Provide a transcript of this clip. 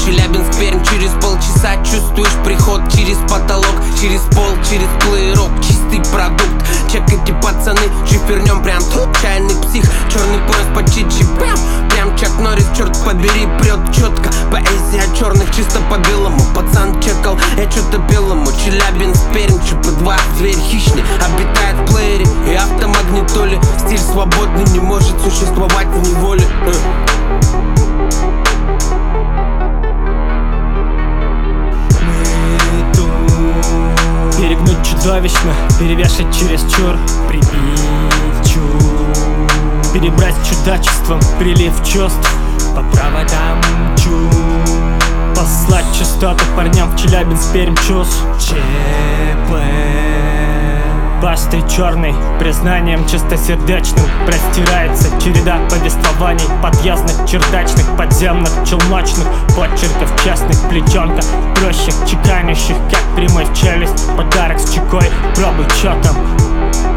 Челябинск, Пермь, через полчаса чувствуешь приход. Через потолок, через пол, через плеерок. Чистый продукт, чекайте, пацаны, шифернем прям тут. Чайный псих, черный пояс по чичи, прям Чак Норрис, черт побери, прет четко. Поэзия черных чисто по белому. Пацан чекал, я что-то белому. Челябинск, Пермь, ЧП2, зверь хищный, обитает в плеере и автомагнитоле. Стиль свободный не может существовать в неволе. Перегнуть чудовищно, перевешать чересчур, прибить чур, перебрать чудачеством, прилив чувств, по проводам чу, послать частоту парням в Челябинск, Пермь, чувств. ЧП Бастой черной, признанием чистосердечным простирается череда повествований подъездных, чердачных, подземных, челночных, подчерков частных, плетенка проще, чеканящих, как прямой в челюсть. Подарок с чекой, пробуй чё там.